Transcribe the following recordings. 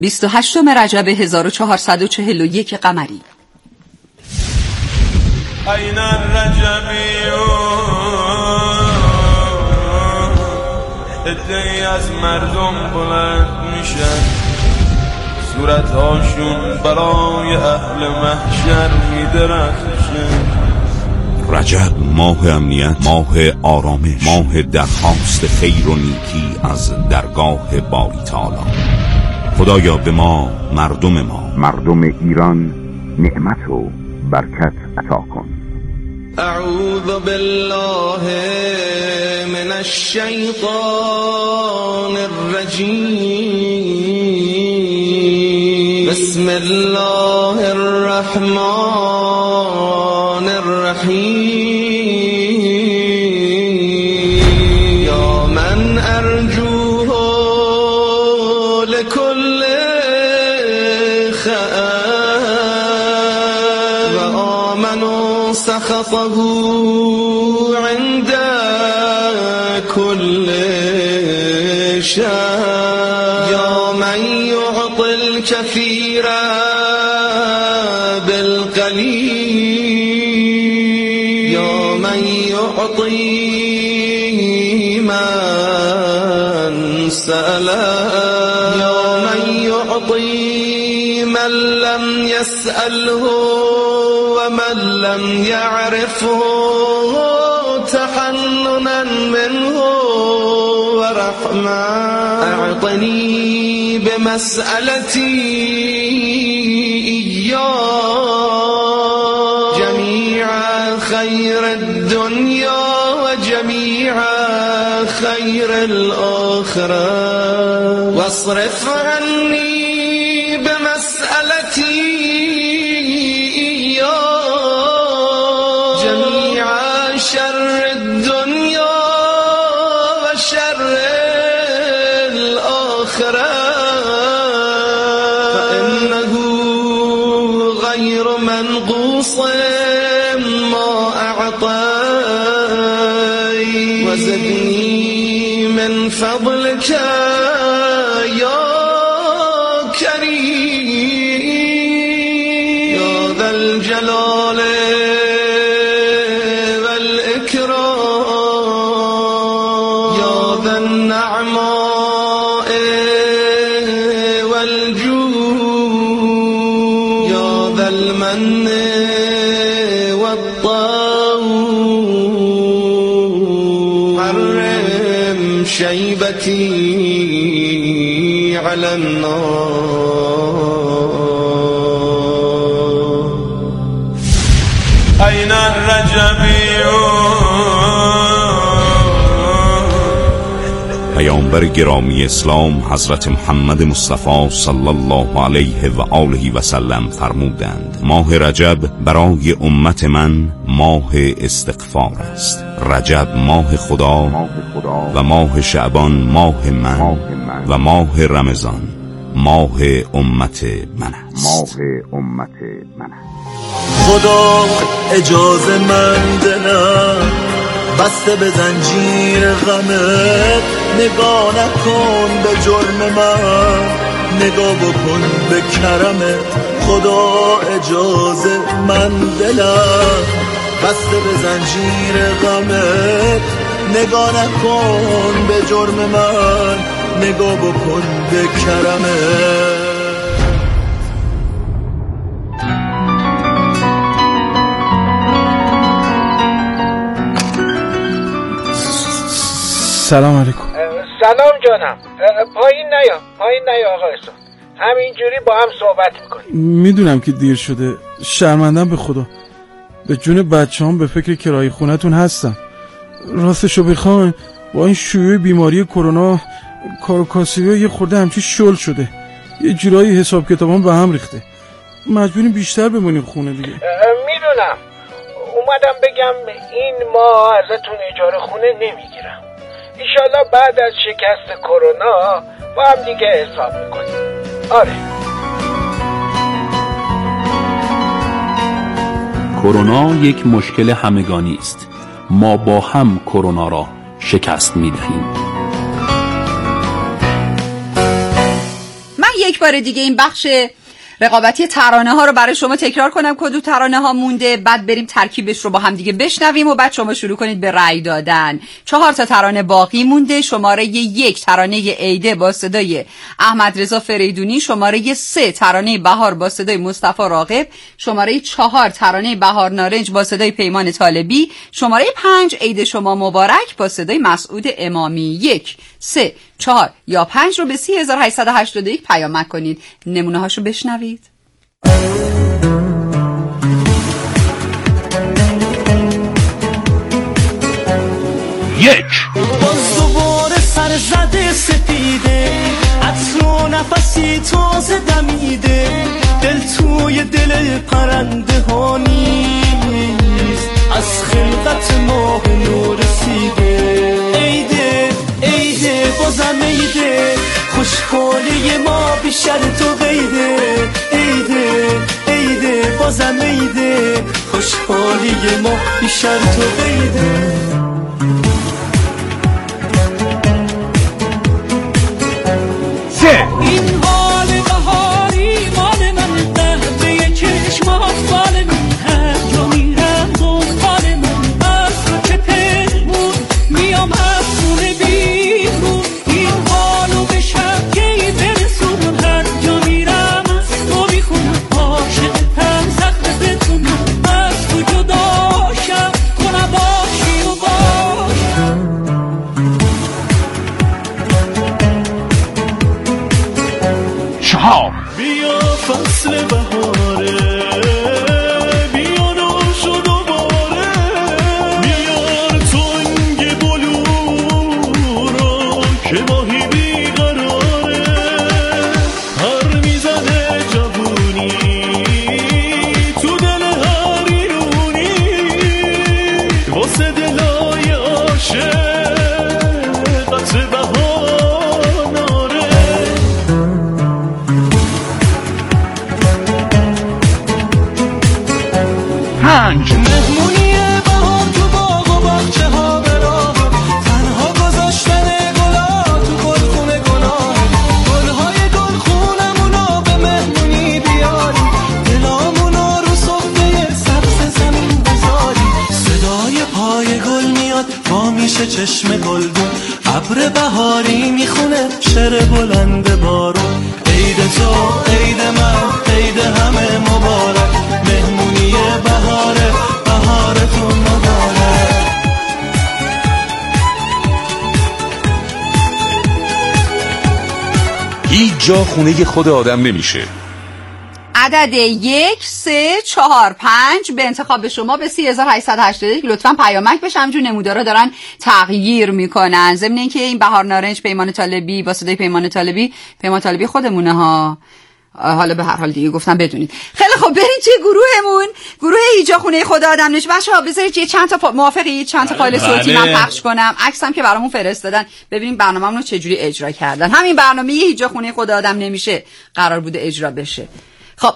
28 رجب 1441 قمری. این ادعی از مردم بلند میشن، صورتهاشون برای اهل محشر میدرخشن. رجب ماه امنیت، ماه آرامش، ماه درخواست خیر و نیکی از درگاه باری تعالی. خدایا به ما، مردم ایران نعمت و برکت عطا کن. اعوذ بالله من الشیطان الرجیم. بسم الله الرحمن الرحیم. یا من ارجوه لكل خائف و آمن سخطه عند كل شر. یا من يعطي الكثير بالقليل. یا من يعطي من سأله. یا من يعطي من لم يسأله ومن لم يعرفه تحننا منه ورحمة. اعطني بمسألتي إياه جميع خير الدنيا وجميع خير الآخرة، واصرف عني بمسألتي جميع شر الدنيا وشر الآخرة، فإنه غير منقوص ما أعطيت. وزدني من فضلك يا كريم يا ذا الجلال والإكرام يا ذا النعماء والجود يا ذا المن والطول. حرم شيبتي على النار. أين پیامبر گرامی اسلام حضرت محمد مصطفی صلی الله علیه و آله و سلم فرمودند: ماه رجب برای امت من ماه استغفار است. رجب ماه خدا و ماه شعبان ماه من و ماه رمضان ماه امت من است. خدا اجازه من دلم بسته به زنجیر غمت، نگاه نکن به جرم من، نگاه بکن به کرمت. خدا اجازه من دلم بسته به زنجیر غمت، نگاه نکن به جرم من، نگاه بکن به کرمت. سلام علیکم. سلام جانم. پایین نیا آقا حسین، همینجوری با هم صحبت میکنیم. میدونم که دیر شده، شرمندم به خدا. به جون بچه‌ام به فکر کرایه خونتون هستم. راستشو بخواین با این شیوع بیماری کرونا کار و کاسبی یه خورده همچی شل شده، یه جورایی حساب کتابام به هم ریخته. مجبوریم بیشتر بمونیم خونه دیگه. میدونم، اومدم بگم این ماه ازتون اجاره خونه نمیگیرم. ایشالله بعد از شکست کرونا با هم دیگه حساب میکنیم. آره. کرونا یک مشکل همگانی است. ما با هم کرونا را شکست میدهیم. یک بار دیگه این بخش رقابتی ترانه ها رو برای شما تکرار کنم. کدوم ترانه ها مونده، بعد بریم ترکیبش رو با هم دیگه بشنویم و بعد شما شروع کنید به رأی دادن. 4 تا ترانه باقی مونده. شماره 1 ترانه عیده با صدای احمد رضا فریدونی، شماره 3 ترانه بهار با صدای مصطفی راغب، شماره 4 ترانه بهار نارنج با صدای پیمان طالبی، شماره 5 عید شما مبارک با صدای مسعود امامی. 1 3 4 یا 5 رو به 3881 پیامک کنید. نمونه هاشو بشنوید. یک باز دوباره سر زده سپیده، عطر و نفسی تازه دمیده، دل توی دل پرنده ها نیست، از خلقت ماه نور رسیده. عیده عیده بازم عیده، خوشحالی ما بی شرط و قیده. عیده عیده بازم عیده، خوشحالی ما بی شرط و قیده. این حال بهاری مال من، قهوه چشمات مال من، هر جا میرم دنبال من، از تو چه پشمون میام از خونه بیرون، این حالو به شبکهی برسونم، هر جا میرم از تو میخونم، عاشقتم زخم بتونم، از تو جداشم تو نباشی و باشم. بیا فصل بهاره، بیا نوش و دوباره، بیار تنگ بلو را که ماهی بیقراره، هر میزنه جوونی تو دل هر ایرونی، واسه دلای عاشق قطر بهار. مهمونی بهار تو باغ و باغچه ها به راه، تنها گذاشتن گلا تو گلخونه گناه، گلهای گلخونمونو به مهمونی بیاری، دلامونو رو صفحه سبز زمین بذاری، صدای پای گل میاد با میشه چشم گلدون، ابر بهاری میخونه شعر بلند بارون. عید تو عید من عید همه مبارک، مهمونی بهاره بهارتون مبارک. هیچ جا خونه خود آدم نمیشه. عدد 1 3 4 5 به انتخاب شما به 3881 لطفاً پیامک بشه. همجور نمودارا دارن تغییر میکنن. ضمن اینکه این بهار نارنج پیمان طالبی با صدای پیمان طالبی خودمونه ها. حالا به هر حال دیگه گفتم بدونید. خیلی خب بریم توی گروهمون، گروه ایجا خونه خدا آدم نشه. بچه‌ها بذارید یه چند تا موافقی چند تا فایل صوتی من پخش کنم، عکسم که برامون فرستادن، ببینیم برنامه‌مون رو چجوری اجرا کردن. همین برنامه ایجا خونه خدا آدم نمیشه قرار بوده اجرا بشه. خب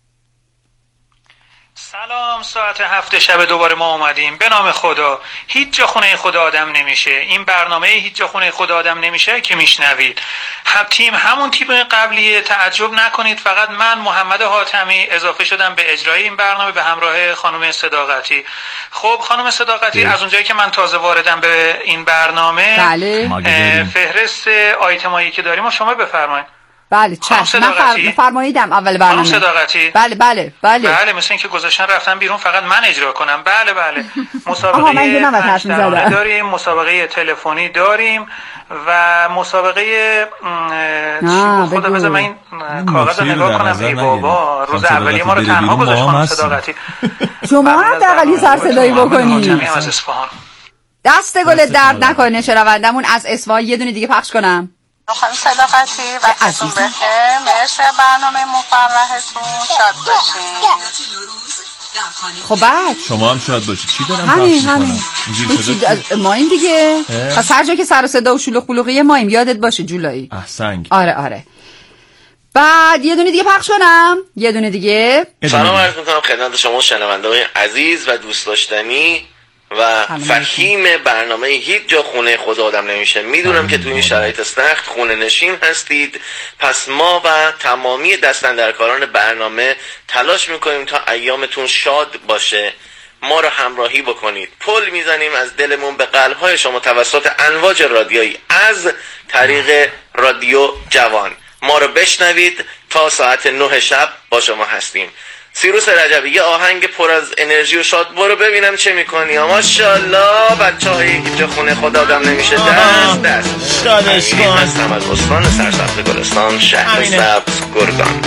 سلام، ساعت 7 شب دوباره ما اومدیم. به نام خدا، هیچ جا خونه خدا آدم نمیشه. این برنامه هیچ جا خونه خدا آدم نمیشه که میشنوید تیم همون تیم قبلیه، تعجب نکنید. فقط من محمد حاتمی اضافه شدم به اجرای این برنامه به همراه خانم صداقتی. خب خانم صداقتی، از اونجایی که من تازه واردم به این برنامه، بله، فهرست آیتمایی که داریم شما بفرمایید. بله چشم، من فرماییدم اول برنامه. صداقتی. بله مثل اینکه گذاشتن رفتن بیرون فقط من اجرا کنم. بله مسابقه داریم، مسابقه تلفنی داریم و مسابقه خدا بذار من این کاغذ رو نگاه کنم. ای بابا، روز اولی ما رو تنها گذاشتن صداقتی. شما هم دقیقی سر صدایی بکنید. دست گلت درد نکنه. شنوندمون از اصفهان یه دونه دیگه پخش کنم. خانم صداقتی وقتتون بخیر، مرسی برنامه مفرحتون، شاد باشین. خب بعد شما هم شاد باشید. چی دارم همین ما این دیگه پس هر جا که سر و صدا و شلوغ بلوغیه ماییم، یادت باشه جولایی. احسنگ. آره بعد یه دونه دیگه پخش کنم. یه دونه دیگه. سلام عرض میکنم خدمت شما شنونده‌های عزیز و دوست داشتنی و فهیم برنامه هیچ جا خونه خود آدم نمیشه. میدونم که تو این شرایط سخت خونه نشین هستید، پس ما و تمامی دستاندرکاران برنامه تلاش میکنیم تا ایامتون شاد باشه. ما رو همراهی بکنید، پل میزنیم از دلمون به قلبهای شما توسط امواج رادیویی از طریق رادیو جوان. ما رو بشنوید تا ساعت 9 شب با شما هستیم. سیروس رجبی، یه آهنگ پر از انرژی و شاد برو ببینم چه میکنی. ماشاءالله بچه‌های اینجا خونه خدا آدم نمیشه. دست شادش کن. هستم از استان سرسبز گلستان، شهر سبز گرگان.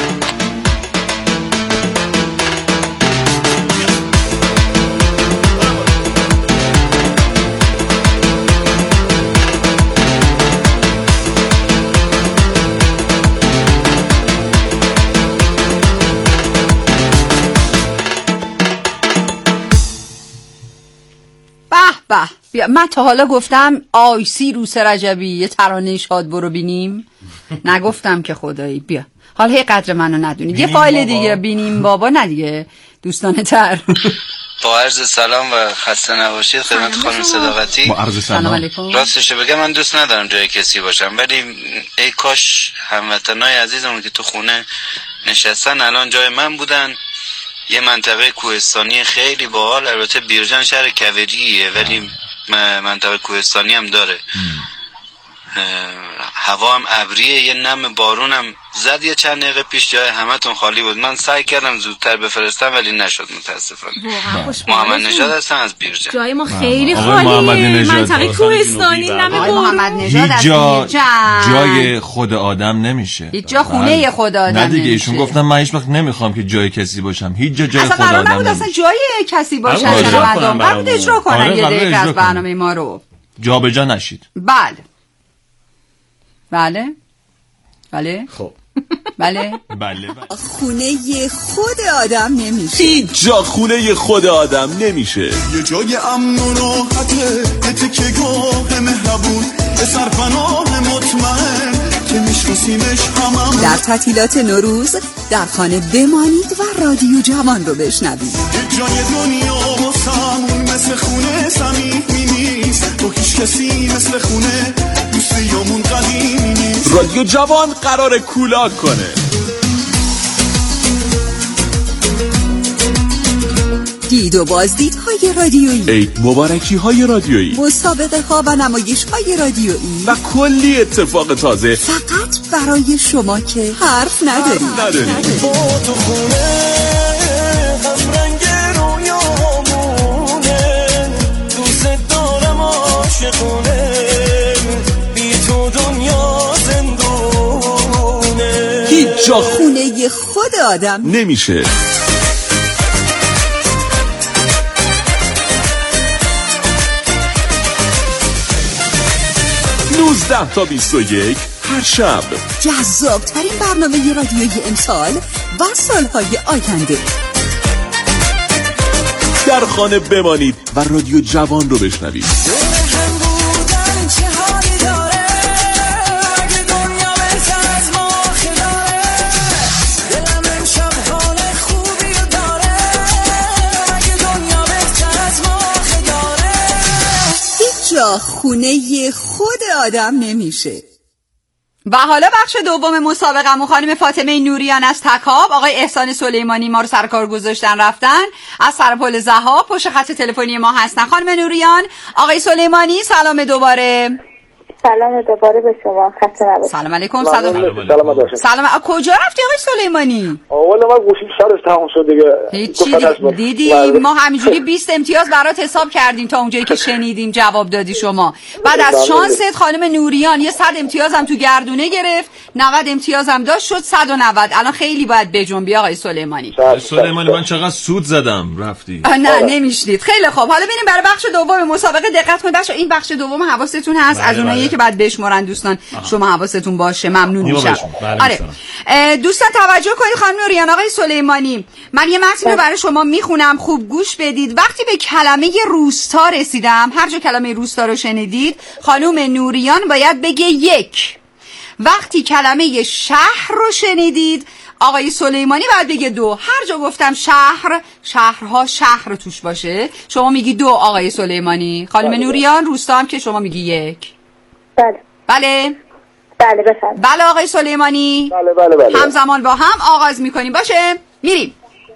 بیا من تا حالا گفتم آی سیروس رجبی یه ترانه شاد برو بینیم؟ نگفتم که خدایی. بیا حالا هی قدر منو ندونید. یه فایل دیگه بینیم بابا. نه دیگه دوستانه تر. با عرض سلام و خسته نباشید خدمت خانم صداقتی. با عرض سلام علیکم. راستش بگم من دوست ندارم جای کسی باشم، ولی ای کاش هموطنای عزیزمون که تو خونه نشستن الان جای من بودن. یه منطقه کوهستانی خیلی باحال، البته بیرجان شهر کویریه ولی منطقه کوهستانی هم داره. هوا هم ابریه، یه نم بارون هم زد یه چند دقیقه پیش، جای همتون خالی بود. من سعی کردم زودتر بفرستم ولی نشد متاسفانه. محمد نژاد هستن از بیرجان. جای ما خیلی خالیه، منطقه کوهستانی نم بارون. محمد نژاد از بیرجان جای خود آدم نمیشه، هیچ جا خونه خود آدم نه دیگه. نمیشه. ایشون گفتم من هیچ وقت نمیخوام که جای کسی باشم، هیچ جا جای خود آدم نمیشه. اصلا جای کسی باشه شنوندگان قبل اجرا کنن یه دقیقه از برنامه ما رو جا به جا نشید. بله بله بله خب بله بله. خونه خود آدم نمیشه، هیچ جا خونه خود آدم نمیشه. یه جای امن و راحته، یه تکیه‌گاه مهربون، یه سرپناه مطمئن که میشناسیمش هممون. در تعطیلات نوروز در خانه بمانید و رادیو جوان رو بشنوید. یه جای دنیا واسمون مثل خونه صمیمی نیست، تو هیچ کسی مثل خونه دوستیامون قدیمی نیست. رادیو جوان قرار کولاک کنه. دید و بازدیدهای رادیویی، عید مبارکی های رادیویی، مسابقه ها و نمایش های رادیویی و کلی اتفاق تازه فقط برای شما که حرف نداریم. با تو خونه هم رنگ رویامونه، دوست دارم عاشقونه، بی تو دنیا زندونه. هیچ جا خونه خود آدم نمیشه. 19 تا 21 هر شب جذاب‌ترین برنامه رادیویی امسال و سالهای آینده. در خانه بمانید و رادیو جوان رو بشنوید. خونه خود آدم نمیشه. و حالا بخش دوم مسابقه خانم فاطمه نوریان از تکاب، آقای احسان سلیمانی ما رو سر کار گذاشتن رفتن از سرپل ذهاب، پشت خط تلفنی ما هستن. خانم نوریان، آقای سلیمانی سلام دوباره. سلام دوباره به شما، خسته نباشید. سلام علیکم. سلام. کجا رفتی آقای سلیمانی؟ والا من گوشیم شارژ تموم شد دیگه. هیچی دیدی ما همینجوری 20 امتیاز برات حساب کردیم تا اونجایی که شنیدیم جواب دادی شما. بعد از شانست خانم نوریان یه 100 امتیاز هم تو گردونه گرفت، 90 امتیاز هم داشت، شد 190. الان خیلی باید بجنبی آقای سلیمانی. سلیمانی من چقدر سود زدم رفتی. نه نمیشنید. خیلی خوب، حالا بریم برای بخش دوم مسابقه. دقت کنید بچه‌ها، این بخش دوم حواستون هست از اونایی که بعد بشمرن دوستان. شما حواستون باشه، ممنون میشم. آره دوستان توجه کنید. خانم نوریان، آقای سلیمانی، من یه متن رو برای شما میخونم، خوب گوش بدید. وقتی به کلمه روستا رسیدم، هر جا کلمه روستا رو شنیدید خانم نوریان باید بگه یک. وقتی کلمه شهر رو شنیدید آقای سلیمانی باید بگه 2. هر جا گفتم شهرها شهر توش باشه شما میگی 2 آقای سلیمانی. خانم نوریان روستا هم که شما میگی 1. بله بفرمایید. بله آقای سلیمانی. بله. همزمان با هم آغاز میکنیم. باشه میریم.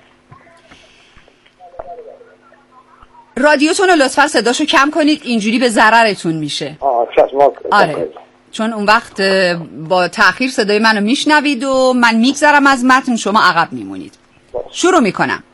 رادیوتون رو لطفا صداشو کم کنید، اینجوری به ضررتون میشه. آره چون اون وقت با تأخیر صدای منو میشنوید و من میگذرم از متن، شما عقب میمونید. شروع میکنم.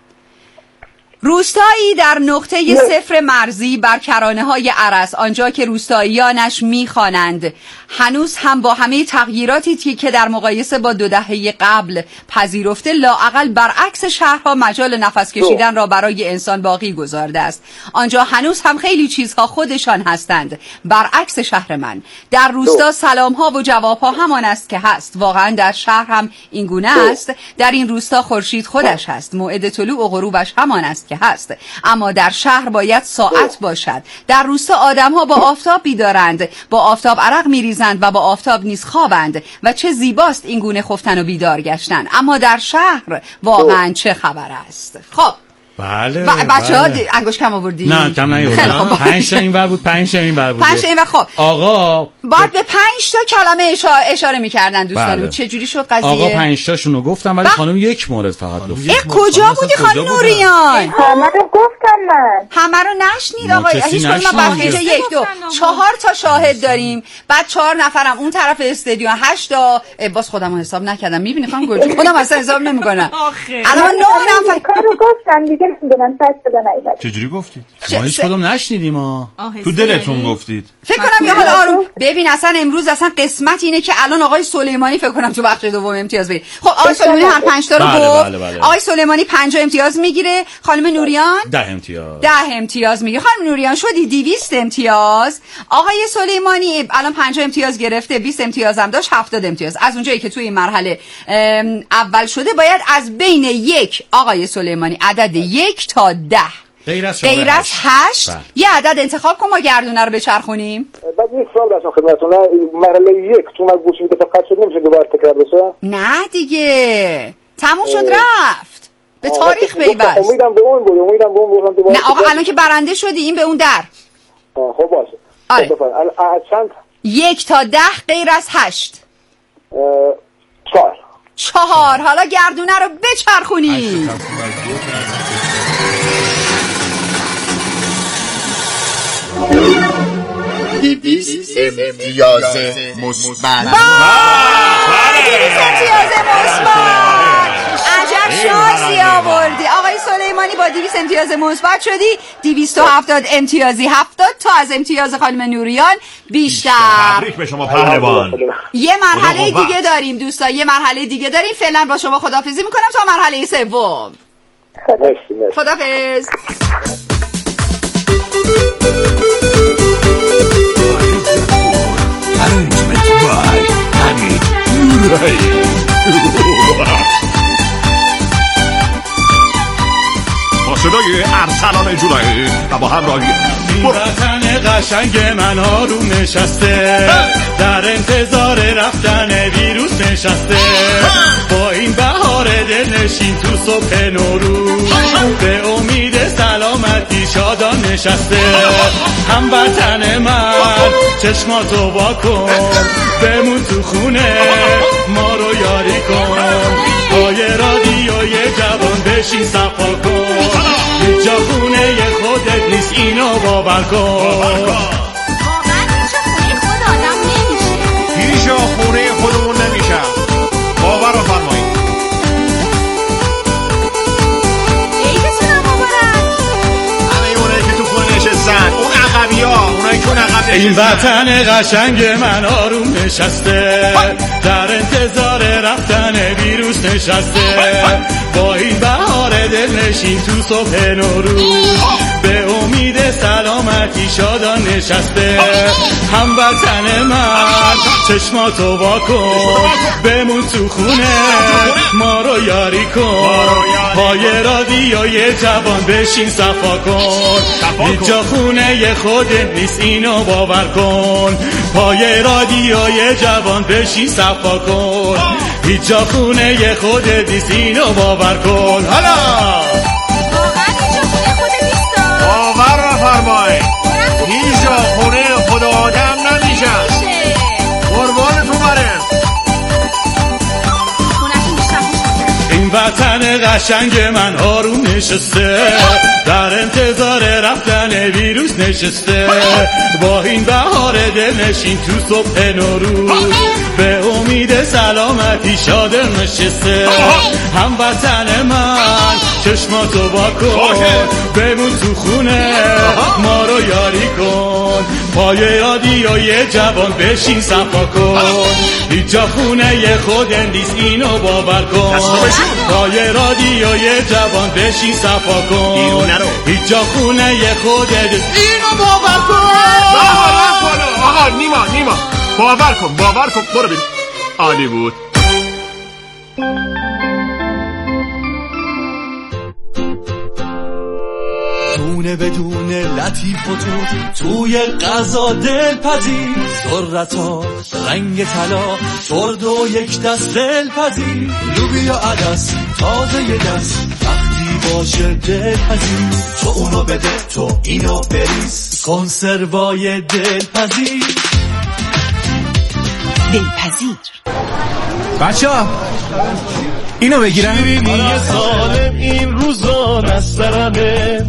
روستایی در نقطه 0 مرزی بر کرانه‌های ارس، آنجا که روستاییانش می‌خوانند هنوز هم با همه تغییراتی که در مقایسه با 2 دهه قبل پذیرفته، لااقل برعکس شهرها مجال نفس کشیدن را برای انسان باقی گذارده است. آنجا هنوز هم خیلی چیزها خودشان هستند، برعکس شهر من. در روستا سلام‌ها و جواب‌ها همان است که هست. واقعا در شهر هم این گونه است. در این روستا خورشید خودش هست، موعد طلوع و غروبش همان است که هست، اما در شهر باید ساعت باشد. در روستا آدم‌ها با آفتاب بیدارند، با آفتاب عرق می‌ریزند و با آفتاب نیز خوابند و چه زیباست این گونه خفتن و بیدار گشتن. اما در شهر واقعا چه خبر است؟ خب بله بچه‌ها انگوش کم آوردی؟ نه کم نیاوردم. 5 تا اینور بود 5 تا اینور بود. 5 تا اینور. خب آقا بعد به 5 تا کلمه اشاره می‌کردن دوستان. چه جوری شد قضیه؟ آقا 5 تاشونو گفتم ولی خانم 1 مورد فقط گفت. کجا بودی خانم نوریان؟ همه رو گفتم من. همه رو نشنید آقا. هیچ کدوم ما بخیجه 1 2 4 تا شاهد داریم. بعد 4 نفرم اون طرف استادیوم 8 تا. باز خودمو حساب نکردم. می‌بینی خانم گلچین خودم اصلا حساب نمی‌کنم. الان 9 نفر کارو گفتم دیگه نمی‌دونم پس بده نیومد. چجوری گفتید؟ ما هیچ کدوم نشنیدیم ما. تو دلتون گفتید. فکر کنم یه حال آروم. ببین اصلا امروز اصلا قسمت اینه که الان آقای سلیمانی فکر کنم تو بخش دوم امتیاز بگیره. خب آقای سلیمانی هر 5 تا رو گفت. آقای سلیمانی 50 امتیاز میگیره. خانم نوریان 10 امتیاز. 10 امتیاز میگیره. خانم نوریان شدی 200 امتیاز. آقای سلیمانی الان 50 امتیاز گرفته، 20 امتیاز هم داشت، 70 امتیاز. از اونجایی که توی این مرحله اول شده باید از بین 1 آقای سلیمانی عدد 1 تا 10 غیر از 8 یه عدد انتخاب کن ما گردونه رو بچرخونیم. بعد یک سوال داشتم خدمتتون. مرحله 1 تو من گوشیم فقط شد نمیشه دوباره تکرار بشه؟ نه دیگه تموم شد رفت. به تاریخ پیوست. امیدم به اون بود. نه آقا الان که برنده شدی این به اون در. خب باشه. آره. چند؟ 1 تا 10 غیر از 8. 4. حالا گردونه رو بچرخونی. دیویست امتیاز مثبت. 200 امتیاز مثبت. عجب شانسی آوردی آقای سلیمانی. با 200 امتیاز مثبت شدی 270 امتیازی. 70 تا از امتیاز خانم نوریان بیشتر. تبریک به شما پهلوان. یه مرحله دیگه داریم دوستان، یه مرحله دیگه داریم. فعلا با شما خداحافظی میکنم تا مرحله سوم. خداحافظ. با صدای ارسلان جولایی و با همراهی این وطن قشنگ من آروم نشسته، در انتظار رفتن ویروس نشسته. با این بهار دلنشین تو صبح نوروز، به امید سلامتی شادان نشسته. هموطن من چشماتو وا کن، بمون تو خونه ما رو یاری کن. پای رادیوی جوان بشین صفا کن، هیچ جا خونه خودت نیست اینو باور کن. واقعا هیچ جا خونه خودمون نمیشه. باور رو فرمایید. عیدتونم مبارک. همه اونایی که تو خونه نشستن، اون عقبی ها، اونایی که اون عقب نشستن. این وطن قشنگ من آروم نشسته، در انتظار رفتن ویروس نشسته. با این بهار دلنشین تو صبح نوروز، به امید سلامتی شادان نشسته. هموطن من چشماتو وا کن، بمون تو خونه ما رو یاری کن. پای رادیوی جوان بشین صفا کن، هیچ جا خونه خودت نیست اینو باور کن. پای رادیوی جوان بشین صفا کن، هیچ جا خونه خودت نیست اینو باور کن. حالا واقعا هیچ جا خونه خودت نیست. باور نفرمایید هیچ جا خونه خود آدم نمیشه. قربانتون برم. این وطن قشنگ من آروم نشسته، در انتظار رفتن ویروس نشسته. با این بهار دلنشین تو صبح نوروز، به امید سلامتی شادم نشسته. هموطن من چشماتو با کن، بمون تو خونه ما رو یاری کن. پای رادیوی جوان بشین صفا کن، هیچ جا خونه خود نیست اینو باور کن. پای رادیوی جوان بشین صفا کن، هیچ جا خونه خود نیست اینو باور کن. آقا نیما باور کن برو ببین. عالی بود. دونه بدونه لطیف و توی غذا دلپذیر، ذرتا رنگ طلا ترد و یک دست دلپذیر، لوبیا عدس تازه یه دست وقتی باشه دلپذیر. تو اونو بده تو اینو بریز، کنسروای دلپذیر. بچه‌ها اینو بگیرم. شیرینی سالم این روزا نسترنه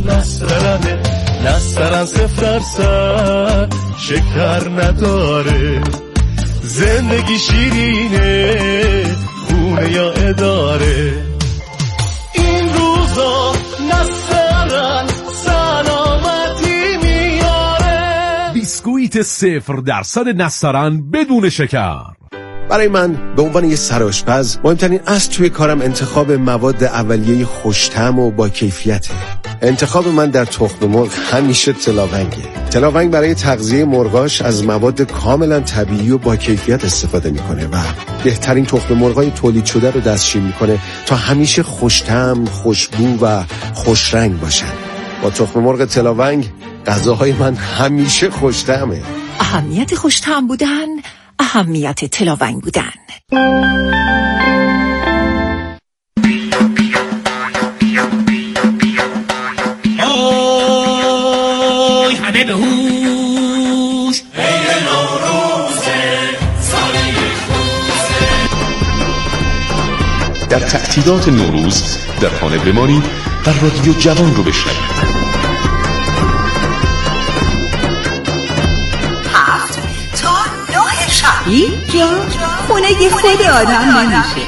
0% شکر نداره. زندگی شیرینه خونه یا اداره. این روزا نسترن سلامتی میاره. بیسکویت 0% نسترن بدون شکر. برای من به عنوان یه سرآشپز مهمترین اصل توی کارم انتخاب مواد اولیه خوش‌طعم و با کیفیته. انتخاب من در تخم مرغ همیشه تلاونگه. تلاونگ برای تغذیه مرغاش از مواد کاملا طبیعی و با کیفیت استفاده میکنه و بهترین تخم مرغای تولید شده رو دستشویی میکنه تا همیشه خوش‌طعم، خوشبو و خوشرنگ باشن. با تخم مرغ تلاونگ غذاهای من همیشه خوش‌طعمه. اهمیت خوش‌طعم بودن، اهمیت تلاونگ بودن. آی همه به هوش، عید نوروزه ساله خوزه. در تعطیلات نوروز در خانه بمانید و رادیو جوان رو بشنوید. هیچ جا خونه خود آدم نمیشه.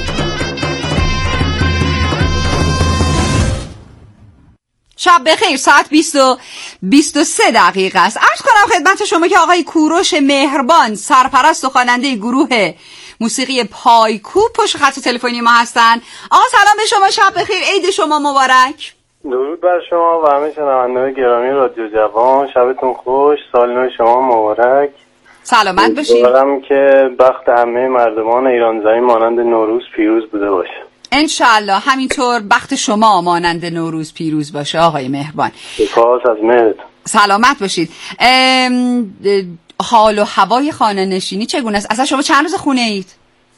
شب بخیر. ساعت 20:23 است. عرض کنم خدمت شما که آقای کوروش مهربان، سرپرست و خواننده گروه موسیقی پایکوب، پشت خط تلفنی ما هستن. آقا سلام به شما، شب بخیر، عید شما مبارک. درود بر شما و همه شنوندگان گرامی رادیو جوان، شبتون خوش، سال نو شما مبارک. سلامت باشید. امیدوارم که بخت همه مردمان ایران زمین مانند نوروز پیروز بوده باشه. انشالله همینطور بخت شما مانند نوروز پیروز باشه آقای مهربان. سپاس از مهرتون. سلامت باشید. حال و هوای خانه نشینی چگونه است؟ اصلا شما چند روز خونه اید؟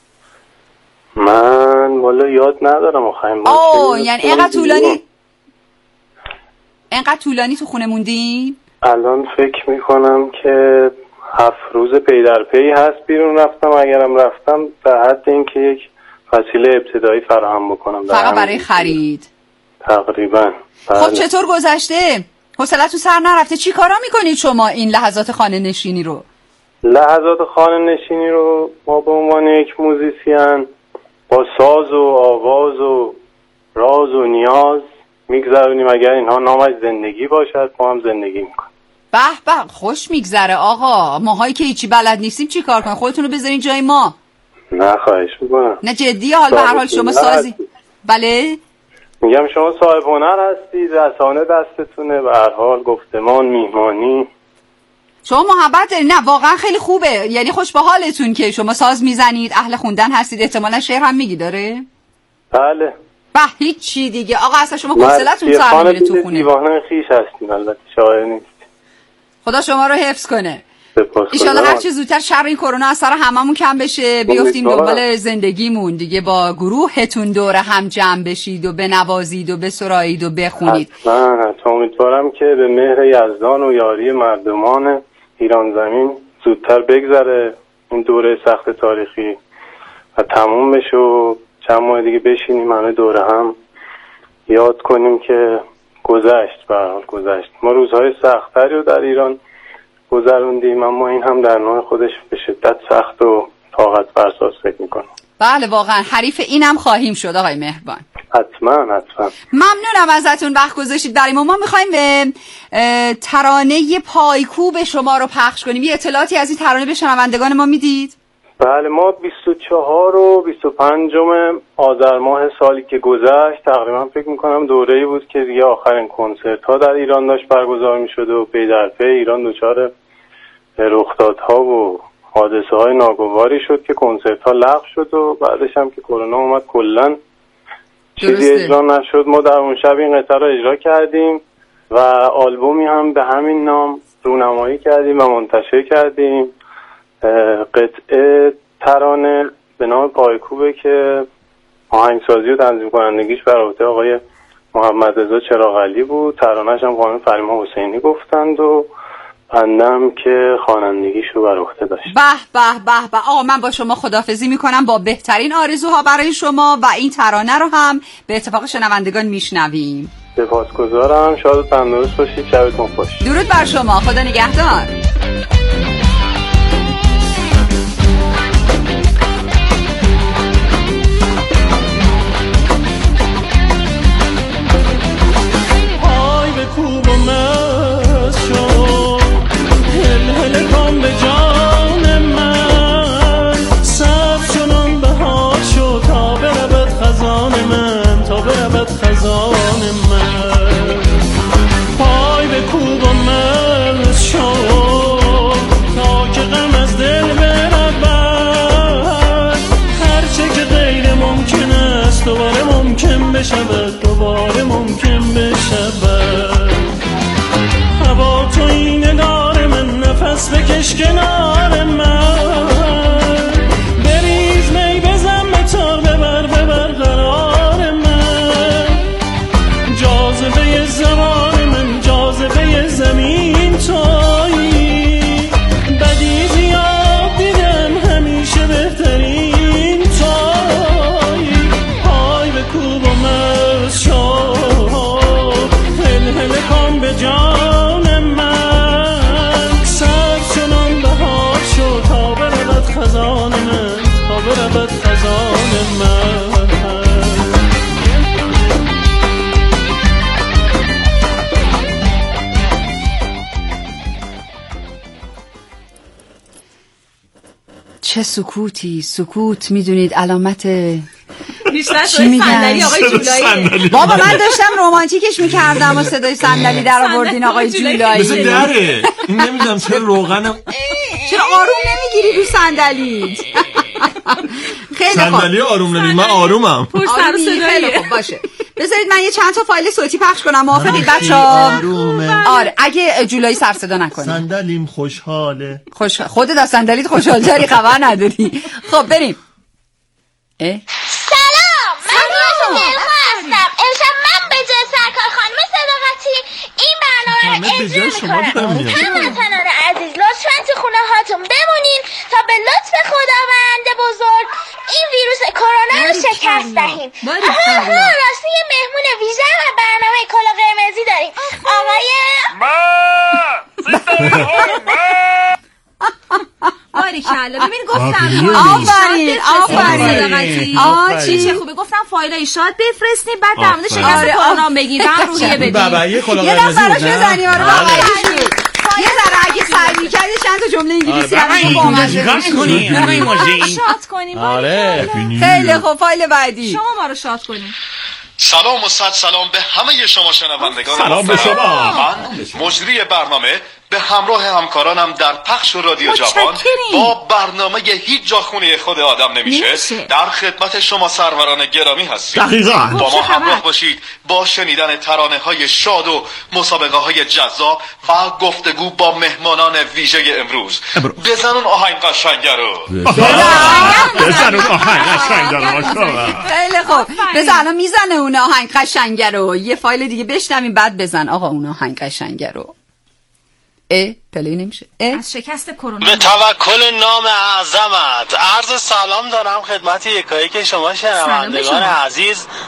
من والا یاد ندارم آخه. یعنی اینقدر طولانی تو خونه موندین؟ الان فکر میکنم که 7 روز پی در پی هست بیرون رفتم. اگرم رفتم به حد اینکه یک وسیله ابتدایی فراهم بکنم. فقط برای خرید؟ تقریبا. خب چطور گذشته؟ حوصله‌تون سر نرفته؟ چی کارا میکنید شما این لحظات خانه نشینی رو؟ لحظات خانه نشینی رو ما به عنوان یک موزیسین با ساز و آواز و راز و نیاز میگذرونیم. اگر اینها نامش زندگی باشد ما هم زندگی میکنیم. به به، خوش میگذره آقا. ماهایی که هیچی بلد نیستیم چی کار کنیم؟ خودتون رو بذارین جای ما. نه خواهش میکنم. نه جدیه. حال به هر حال شما سازی. بله میگم شما صاحب هنر هستید، رسانه دستتونه، به هر حال گفتمان، میهمانی. شما محبت دارید. نه واقعا خیلی خوبه، یعنی خوش به حالتون که شما ساز میزنید، اهل خوندن هستید، احتمالا شعر هم میگی داره؟ بله. به هیچی دیگه آقا، اصلا شما حوصله‌تون سر میره تو خونه. دیوانه خیش هستیم، البته شاعر نیست. خدا شما رو حفظ کنه. ایشالا هر چه زودتر شر این کرونا از سر هممون کم بشه، بیافتیم دنبال زندگیمون دیگه، با گروهتون دور هم جمع بشید و بنوازید و بسرایید و بخونید. حتما امیدوارم که به مهر یزدان و یاری مردمان ایران زمین زودتر بگذره این دوره سخت تاریخی و تموم بشه و چند ماه دیگه بشینیم همه دوره هم یاد کنیم که گذشت. به هر حال گذشت. ما روزهای سخت‌تری رو در ایران گذروندیم، اما این هم در نوع خودش به شدت سخت و طاقت فرساز فکر میکنم. بله واقعا حریف اینم خواهیم شد آقای مهربان. حتما. ممنونم ازتون وقت گذاشتید برای ما میخوایم ترانه پایکوب شما رو پخش کنیم. یه اطلاعاتی از این ترانه به شنوندگان ما میدید؟ بله، ما 24 و 25 آذر ماه سالی که گذشت تقریبا فکر میکنم دوره‌ای بود که دیگه آخرین کنسرت ها در ایران داشت برگزار میشد و پی در پی ایران دچار رخدادها و حادثه های ناگواری شد که کنسرت ها لغو شد و بعدش هم که کرونا اومد کلا چیزی اجرا نشد. ما در اون شب این قطعه رو اجرا کردیم و آلبومی هم به همین نام رونمایی کردیم و منتشر کردیم. قطعه ترانه به نام پایکوبه که آهنگسازی و تنظیم کنندگیش بر عهده آقای محمد رضا چراغعلی بود. ترانه‌اش هم خانم فریما حسینی گفتند و بندم که خوانندگیش رو بر عهده داشت. به به به به. آقا من با شما خداحافظی میکنم با بهترین آرزوها برای شما و این ترانه رو هم به اتفاق شنوندگان میشنویم. سپاسگزارم. شاد و تندرست باشید. شبتون خوش. درود بر شما. خدا نگهدار. دوباره ممکن بشود. هوا تو این نگار من، نفس بکش کنار من، بریز می بزن به تار، ببر قرار من، جاذبه زمان من، جاذبه زمین تویی، بدی زیاد دیدم همیشه بهترین تویی. پای به کوب و مست شو، هل کن به جان من، سر چنان بهار شو تا برود خزان من، تا برود خزان من. چه سکوتی. سکوت میدونید علامت بیشتر چی میگن؟ صندلی آقای جولایی. بابا من داشتم رومانتیکش میکردم و صدای صندلی در آوردین آقای جولایی. مثل دره. این نمیدونم چرا روغنم چرا آروم نمیگیری رو صندلیت؟ خیلی خوب. صندلی آروم نمیگیری، من آرومم. خیلی خوب باشه. بذارید من یه چند تا فایل صوتی پخش کنم. موافقید بچه‌ها؟ آره اگه جولایی سر صدا نکنه. صندلیم خوشحاله. خودت از صندلیت خوشحال داری، خبر نداری. خب بریم. سلام، من نیاز دلخواه هستم. امشب من به جای سرکار خانم صداقتی این برنامه رو اجرا میکنم. هموطنان عزیز لطفاً تو خونه هاتون بمونین تا به لطف خداوند بزرگ این ویروس کرونا رو شکست دهیم. راستی یه مهمون ویژه و برنامه کلا قرمزی داریم. آقای باریکلا. ببین گفتم آفرین چه خوبه. گفتم فایلای شاد بفرستین بعد در مورد شکست کرونا بگین و روحیه بدین. بابایه کلا یه قرمزی دفعه براش بزنی. آره یه ذره اگه سعی می‌کردی چند تا جمله انگلیسی هم با من شاد کنیم. آره خیلی خوب. فایل بعدی شما ما رو شاد کنین. سلام و صد سلام به همه شما شنوندگان. سلام به شما. من مجری برنامه به همراه همکارانم در پخش رادیو جوان با برنامه هیچ جا خونه خود آدم نمیشه در خدمت شما سروران گرامی هستیم. دقیقاً. با ما همراه باشید با شنیدن ترانه های شاد و مسابقه های جذاب و گفتگو با مهمانان ویژه امروز. بزن اون آهنگ قشنگه رو. بزن اون آهنگ قشنگه رو. خیلی خوب. بزن الان میزنه اون آهنگ قشنگه رو. یه فایل دیگه بشنویم بعد بزن آقا اون آهنگ قشنگه رو. پلی نمیشه. از شکست کرونا به توکل نام اعظمت عرض سلام دارم خدمت یکایی که شما شنوندگان عزیز